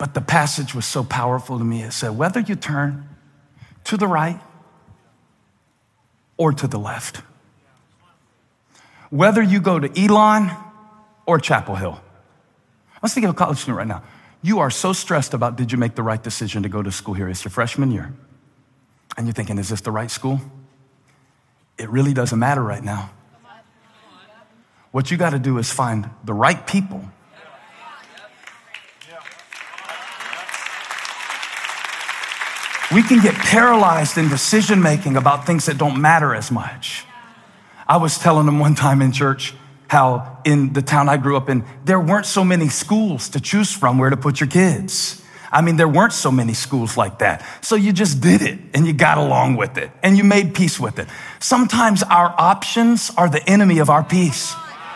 But the passage was so powerful to me. It said, whether you turn to the right or to the left, whether you go to Elon or Chapel Hill. Let's think of a college student right now. You are so stressed about, did you make the right decision to go to school here? It's your freshman year. And you're thinking, is this the right school? It really doesn't matter right now. What you got to do is find the right people. We can get paralyzed in decision making about things that don't matter as much. I was telling them one time in church how in the town I grew up in, there weren't so many schools to choose from where to put your kids. I mean, there weren't so many schools like that. So you just did it and you got along with it and you made peace with it. Sometimes our options are the enemy of our peace.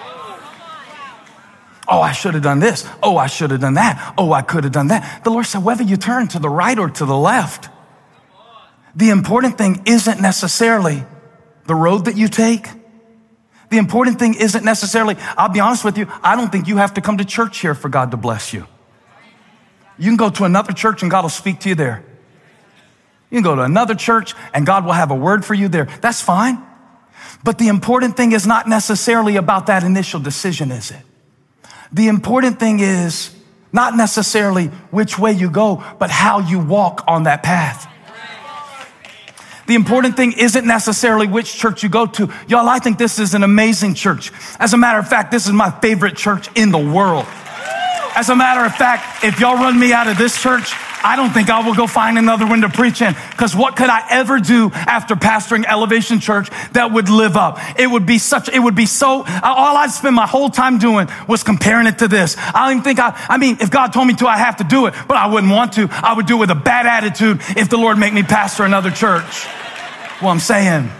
Oh, I should have done this. Oh, I should have done that. Oh, I could have done that. The Lord said, whether you turn to the right or to the left, the important thing isn't necessarily the road that you take. The important thing isn't necessarily, I'll be honest with you, I don't think you have to come to church here for God to bless you. You can go to another church and God will speak to you there. You can go to another church and God will have a word for you there. That's fine. But the important thing is not necessarily about that initial decision, is it? The important thing is not necessarily which way you go, but how you walk on that path. The important thing isn't necessarily which church you go to. Y'all, I think this is an amazing church. As a matter of fact, this is my favorite church in the world. As a matter of fact, if y'all run me out of this church, I don't think I will go find another one to preach in, because what could I ever do after pastoring Elevation Church that would live up? It would be so, all I'd spend my whole time doing was comparing it to this. I don't even think I mean, if God told me to, I have to do it, but I wouldn't want to. I would do it with a bad attitude if the Lord make me pastor another church. Well, I'm saying.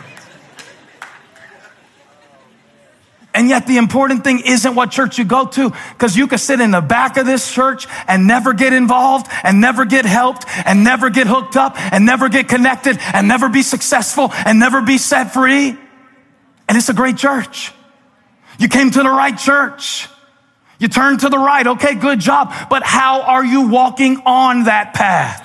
And yet the important thing isn't what church you go to, because you could sit in the back of this church and never get involved and never get helped and never get hooked up and never get connected and never be successful and never be set free. And it's a great church. You came to the right church. You turned to the right. Okay, good job. But how are you walking on that path?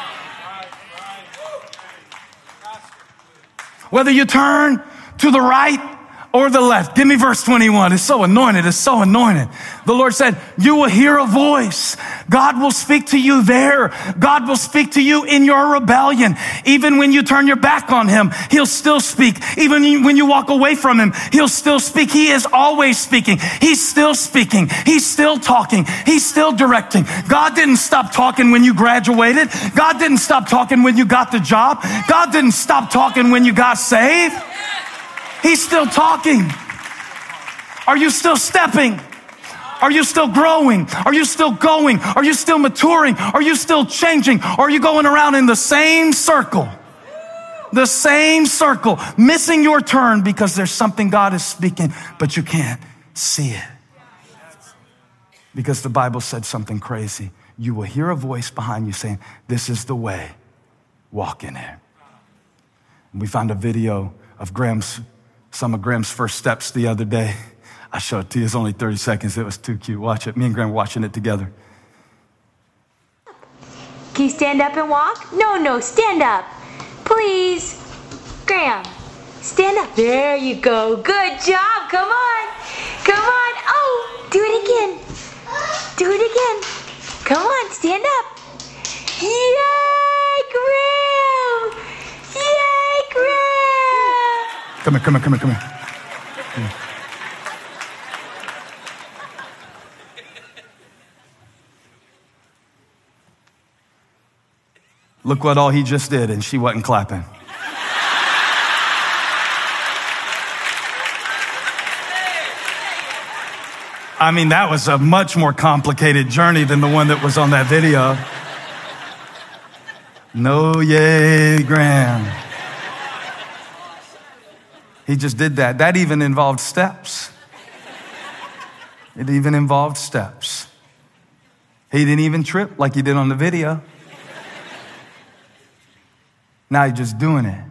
Whether you turn to the right or the left. Give me verse 21. It's so anointed. It's so anointed. The Lord said, you will hear a voice. God will speak to you there. God will speak to you in your rebellion. Even when you turn your back on him, he'll still speak. Even when you walk away from him, he'll still speak. He is always speaking. He's still speaking. He's still talking. He's still directing. God didn't stop talking when you graduated. God didn't stop talking when you got the job. God didn't stop talking when you got saved. He's still talking. Are you still stepping? Are you still growing? Are you still going? Are you still maturing? Are you still changing? Or are you going around in the same circle? The same circle, missing your turn because there's something God is speaking, but you can't see it. Because the Bible said something crazy. You will hear a voice behind you saying, this is the way, walk in it. And we found a video of some of Graham's first steps the other day. I showed it to you. It's only 30 seconds. It was too cute. Watch it. Me and Graham were watching it together. Can you stand up and walk? No, stand up. Please. Graham, stand up. There you go. Good job. Come on. Come on. Oh, do it again. Do it again. Come on, stand up. Yay, Graham. Yay, Graham. Come here. Look what all he just did, and she wasn't clapping. I mean, that was a much more complicated journey than the one that was on that video. No, yay, Graham. He just did that. That even involved steps. It even involved steps. He didn't even trip like he did on the video. Now he's just doing it.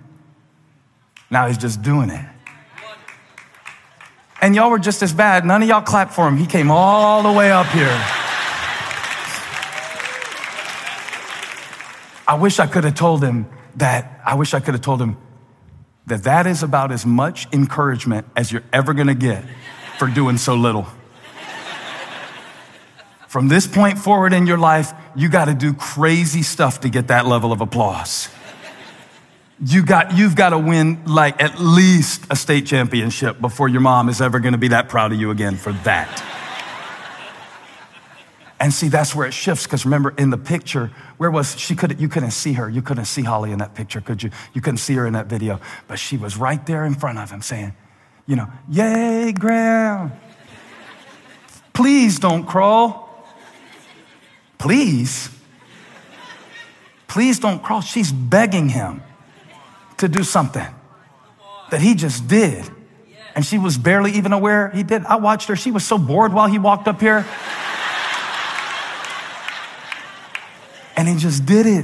And y'all were just as bad. None of y'all clapped for him. He came all the way up here. I wish I could have told him that that is about as much encouragement as you're ever gonna get for doing so little. From this point forward in your life, you gotta do crazy stuff to get that level of applause. You've got to win like at least a state championship before your mom is ever gonna be that proud of you again for that. And see, that's where it shifts, because remember in the picture, you couldn't see her. You couldn't see Holly in that picture, could you? You couldn't see her in that video, but she was right there in front of him saying, yay, Graham. Please don't crawl. Please don't crawl. She's begging him to do something that he just did. And she was barely even aware he did. I watched her. She was so bored while he walked up here. And he just did it.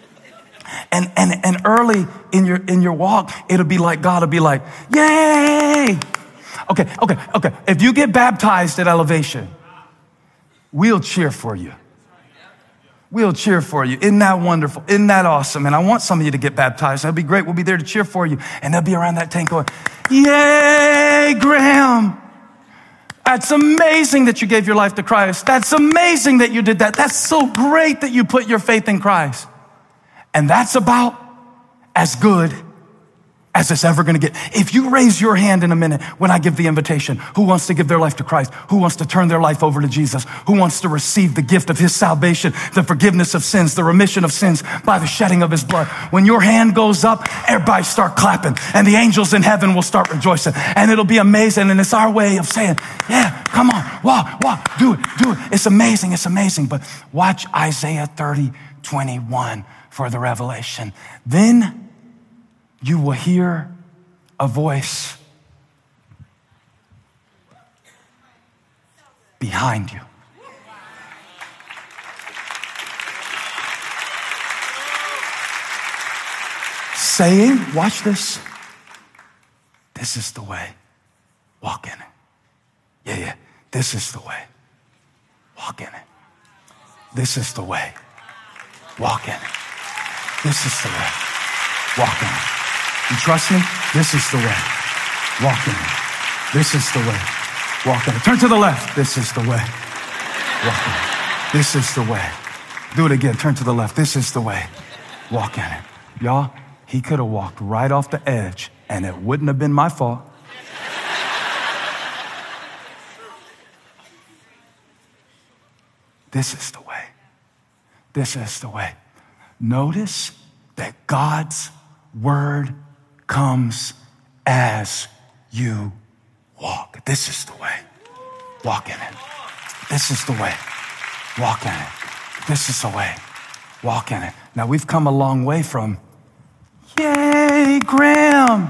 And early in your walk, it'll be like God will be like, yay. Okay. If you get baptized at Elevation, we'll cheer for you. We'll cheer for you. Isn't that wonderful? Isn't that awesome? And I want some of you to get baptized. That'd be great. We'll be there to cheer for you. And they'll be around that tank going, yay, Graham. That's amazing that you gave your life to Christ. That's amazing that you did that. That's so great that you put your faith in Christ. And that's about as good as it's ever going to get. If you raise your hand in a minute when I give the invitation, who wants to give their life to Christ? Who wants to turn their life over to Jesus? Who wants to receive the gift of his salvation, the forgiveness of sins, the remission of sins by the shedding of his blood? When your hand goes up, everybody start clapping, and the angels in heaven will start rejoicing, and it'll be amazing. And it's our way of saying, yeah, come on, walk, do it. It's amazing. But watch Isaiah 30:21 for the revelation. Then you will hear a voice behind you. Saying, watch this. This is the way. Walk in it. Yeah. This is the way. Walk in it. This is the way. Walk in it. This is the way. Walk in it. You trust me? This is the way. Walk in it. This is the way. Walk in it. Turn to the left. This is the way. Walk in it. This is the way. Do it again. Turn to the left. This is the way. Walk in it. Y'all, he could have walked right off the edge and it wouldn't have been my fault. This is the way. This is the way. Notice that God's word comes as you walk. This is the way. Walk in it. This is the way. Walk in it. This is the way. Walk in it. Now we've come a long way from, yay, Graham.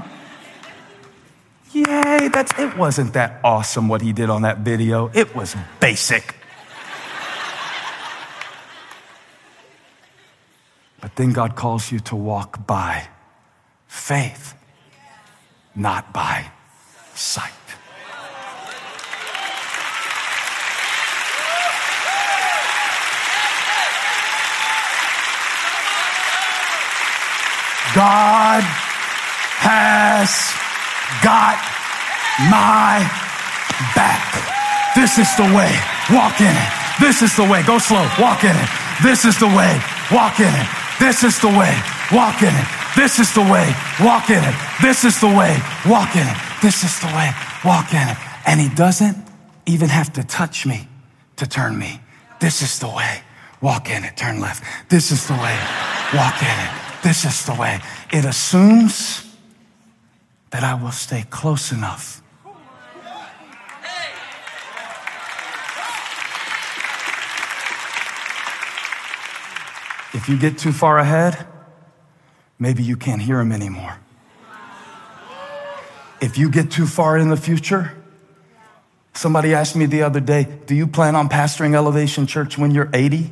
Yay, it wasn't that awesome what he did on that video. It was basic. But then God calls you to walk by faith, not by sight. God has got my back. This is the way. Walk in it. This is the way. Go slow. Walk in it. This is the way. Walk in it. This is the way. Walk in it. This is the way. Walk in it. This is the way. Walk in it. This is the way. Walk in it. And he doesn't even have to touch me to turn me. This is the way. Walk in it. Turn left. This is the way. Walk in it. This is the way. It assumes that I will stay close enough. If you get too far ahead, maybe you can't hear him anymore. If you get too far in the future, somebody asked me the other day, do you plan on pastoring Elevation Church when you're 80?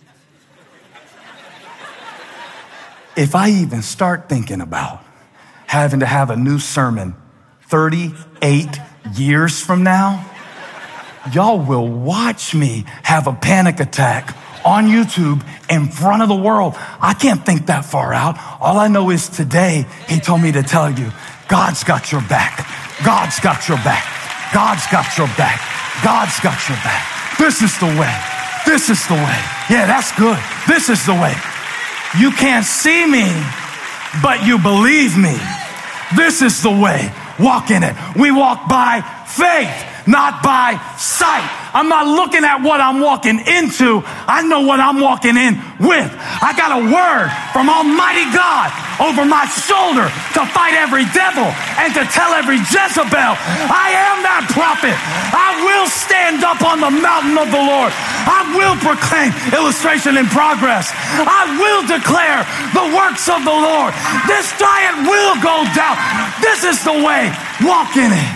If I even start thinking about having to have a new sermon 38 years from now, y'all will watch me have a panic attack on YouTube in front of the world. I can't think that far out. All I know is today, he told me to tell you, God's got your back. God's got your back. God's got your back. God's got your back. This is the way. This is the way. Yeah, that's good. This is the way. You can't see me, but you believe me. This is the way. Walk in it. We walk by faith, not by sight. I'm not looking at what I'm walking into. I know what I'm walking in with. I got a word from Almighty God over my shoulder to fight every devil and to tell every Jezebel, I am that prophet. I will stand up on the mountain of the Lord. I will proclaim, illustration in progress. I will declare the works of the Lord. This giant will go down. This is the way. Walk in it.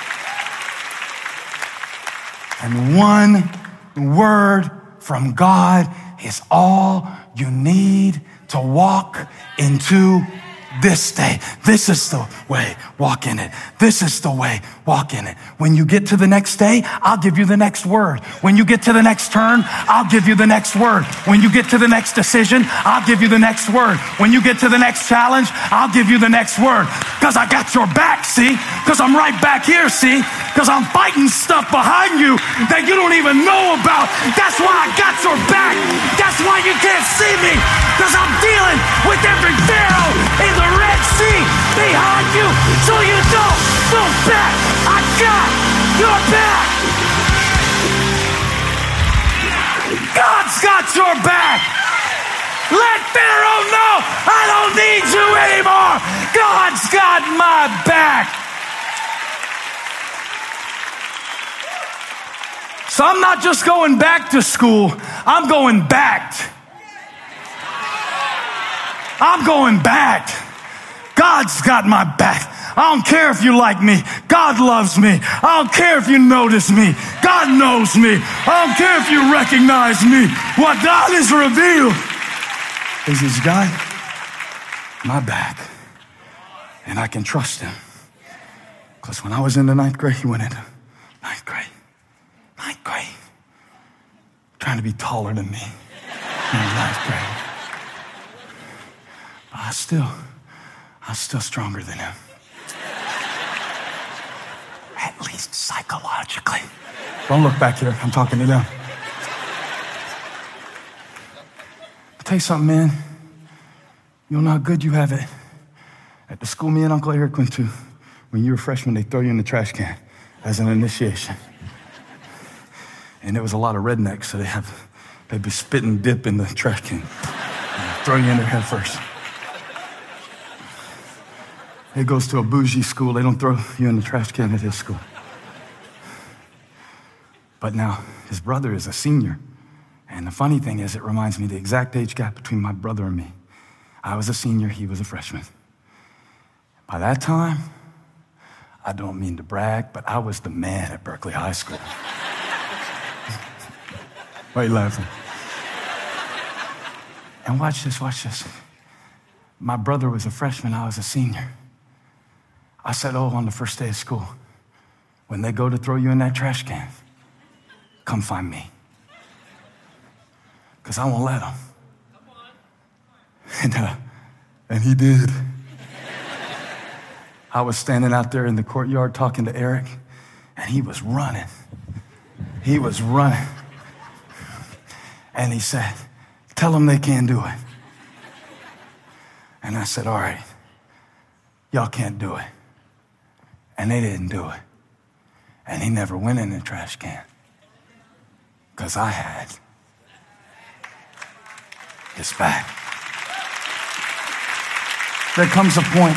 And one word from God is all you need to walk into this day. This is the way, walk in it. This is the way, walk in it. When you get to the next day, I'll give you the next word. When you get to the next turn, I'll give you the next word. When you get to the next decision, I'll give you the next word. When you get to the next challenge, I'll give you the next word. Because I got your back, see? Because I'm right back here, see? Because I'm fighting stuff behind you that you don't even know about. That's why I got your back. That's why you can't see me. Because I'm dealing with every Pharaoh in the Red Sea behind you, so you don't go back. I got your back. God's got your back. Let Pharaoh know I don't need you anymore. God's got my back. So I'm not just going back to school. I'm going back. I'm going back. God's got my back. I don't care if you like me. God loves me. I don't care if you notice me. God knows me. I don't care if you recognize me. What God has revealed is He's got my back. And I can trust Him. Because when I was in the 9th grade, He went into 9th grade. 9th grade. Trying to be taller than me in the 9th grade. But I'm still stronger than him. At least psychologically. Don't look back here. I'm talking to them. I'll tell you something, man. You know how good you have it. At the school me and Uncle Eric went to, when you were a freshman, they throw you in the trash can as an initiation. And there was a lot of rednecks, so they'd be spitting dip in the trash can. Throw you in there head first. He goes to a bougie school. They don't throw you in the trash can at his school. But now his brother is a senior. And the funny thing is, it reminds me the exact age gap between my brother and me. I was a senior, he was a freshman. By that time, I don't mean to brag, but I was the man at Berkeley High School. Why are you laughing? And watch this, watch this. My brother was a freshman, I was a senior. I said, on the first day of school, when they go to throw you in that trash can, come find me. Because I won't let them. And he did. I was standing out there in the courtyard talking to Eric, and he was running. He was running. And he said, tell them they can't do it. And I said, all right, y'all can't do it. And they didn't do it. And he never went in the trash can. Because I had his back. There comes a point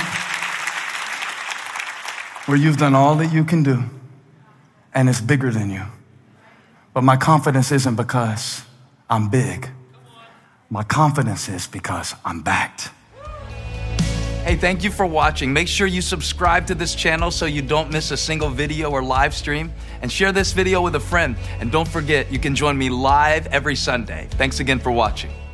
where you've done all that you can do, and it's bigger than you. But my confidence isn't because I'm big. My confidence is because I'm backed. Hey, thank you for watching. Make sure you subscribe to this channel so you don't miss a single video or live stream, and share this video with a friend. And don't forget, you can join me live every Sunday. Thanks again for watching.